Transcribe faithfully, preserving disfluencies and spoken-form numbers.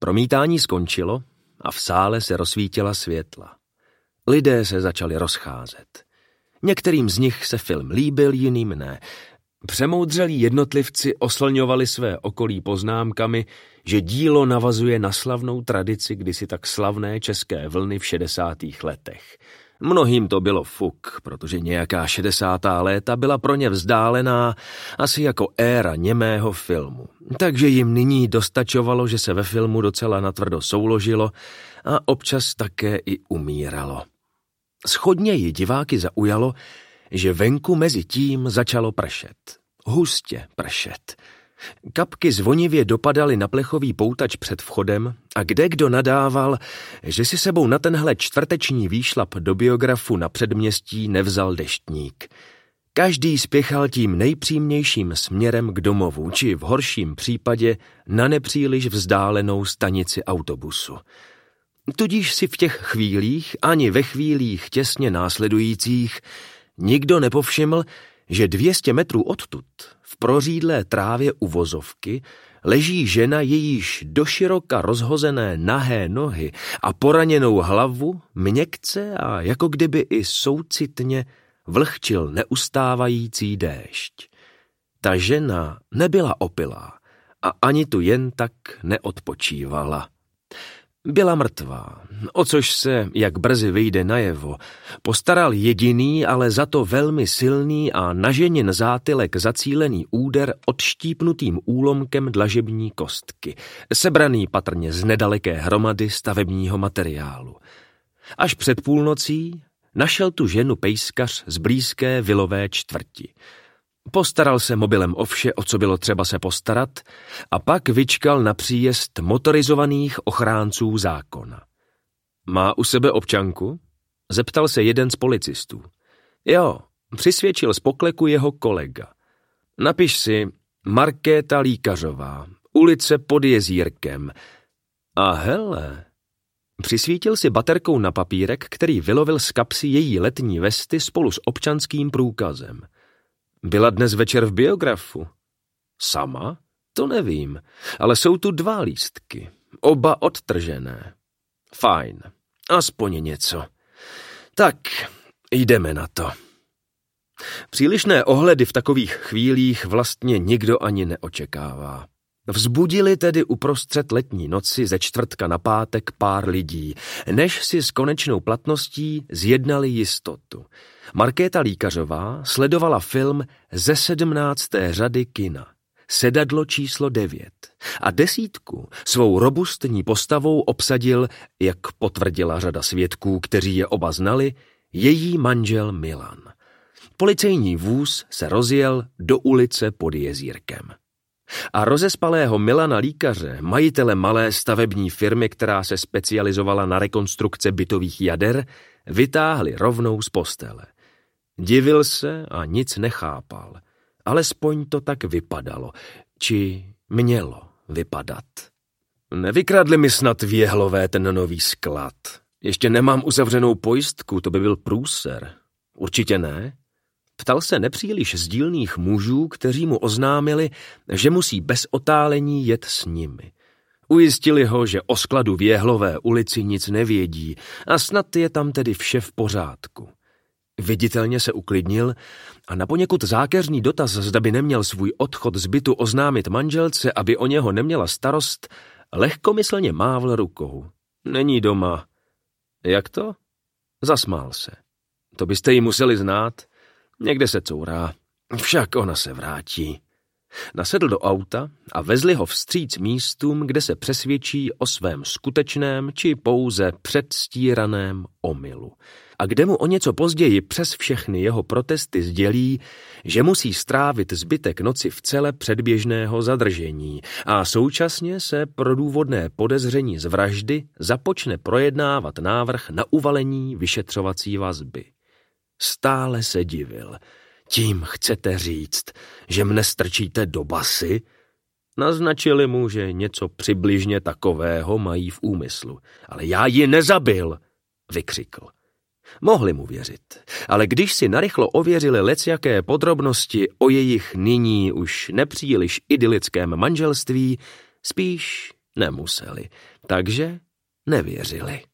Promítání skončilo a v sále se rozsvítila světla. Lidé se začali rozcházet. Některým z nich se film líbil, jiným ne. Přemoudřelí jednotlivci oslňovali své okolí poznámkami, že dílo navazuje na slavnou tradici kdysi tak slavné české vlny v šedesátých letech. Mnohým to bylo fuk, protože nějaká šedesátá léta byla pro ně vzdálená, asi jako éra němého filmu. Takže jim nyní dostačovalo, že se ve filmu docela natvrdo souložilo a občas také i umíralo. Shodně ji diváky zaujalo, že venku mezi tím začalo pršet. Hustě pršet. Kapky zvonivě dopadaly na plechový poutač před vchodem a kdekdo nadával, že si sebou na tenhle čtvrteční výšlap do biografu na předměstí nevzal deštník. Každý spěchal tím nejpřímnějším směrem k domovu, či v horším případě na nepříliš vzdálenou stanici autobusu. Tudíž si v těch chvílích, ani ve chvílích těsně následujících, nikdo nepovšiml, že dvě stě metrů odtud, v prořídlé trávě u vozovky, leží žena, jejíž doširoka rozhozené nahé nohy a poraněnou hlavu měkce a jako kdyby i soucitně vlhčil neustávající déšť. Ta žena nebyla opilá a ani tu jen tak neodpočívala. Byla mrtvá, o což se, jak brzy vyjde najevo, postaral jediný, ale za to velmi silný a na ženin zátylek zacílený úder odštípnutým úlomkem dlažební kostky, sebraný patrně z nedaleké hromady stavebního materiálu. Až před půlnocí našel tu ženu pejskař z blízké vilové čtvrti. Postaral se mobilem o vše, o co bylo třeba se postarat, a pak vyčkal na příjezd motorizovaných ochránců zákona. Má u sebe občanku? Zeptal se jeden z policistů. Jo, přisvědčil z pokleku jeho kolega. Napiš si Markéta Líkařová, ulice pod Jezírkem. A hele, přisvítil si baterkou na papírek, který vylovil z kapsy její letní vesty spolu s občanským průkazem. Byla dnes večer v biografu. Sama? To nevím, ale jsou tu dva lístky, oba odtržené. Fajn, aspoň něco. Tak, jdeme na to. Přílišné ohledy v takových chvílích vlastně nikdo ani neočekává. Vzbudili tedy uprostřed letní noci ze čtvrtka na pátek pár lidí, než si s konečnou platností zjednali jistotu. Markéta Líkařová sledovala film ze sedmnácté řady kina, sedadlo číslo devět, a desítku svou robustní postavou obsadil, jak potvrdila řada svědků, kteří je oba znali, její manžel Milan. Policejní vůz se rozjel do ulice pod Jezírkem. A rozespalého Milana Líkaře, majitele malé stavební firmy, která se specializovala na rekonstrukce bytových jader, vytáhli rovnou z postele. Divil se a nic nechápal. Alespoň to tak vypadalo, či mělo vypadat. Nevykradli mi snad věhlové ten nový sklad. Ještě nemám uzavřenou pojistku, to by byl průser. Určitě ne. Ptal se nepříliš sdílných mužů, kteří mu oznámili, že musí bez otálení jet s nimi. Ujistili ho, že o skladu v Jehlové ulici nic nevědí a snad je tam tedy vše v pořádku. Viditelně se uklidnil a na poněkud zákeřný dotaz, zda by neměl svůj odchod z bytu oznámit manželce, aby o něho neměla starost, lehkomyslně mávl rukou. Není doma. Jak to? Zasmál se. To byste ji museli znát. Někde se courá. Však ona se vrátí. Nasedl do auta a vezli ho vstříc místům, kde se přesvědčí o svém skutečném či pouze předstíraném omylu. A kde mu o něco později přes všechny jeho protesty sdělí, že musí strávit zbytek noci v cele předběžného zadržení a současně se pro důvodné podezření z vraždy započne projednávat návrh na uvalení vyšetřovací vazby. Stále se divil. Tím chcete říct, že mne strčíte do basy? Naznačili mu, že něco přibližně takového mají v úmyslu. Ale já ji nezabil, vykřikl. Mohli mu věřit, ale když si narychlo ověřili lecjaké podrobnosti o jejich nyní už nepříliš idylickém manželství, spíš Nemuseli, takže nevěřili.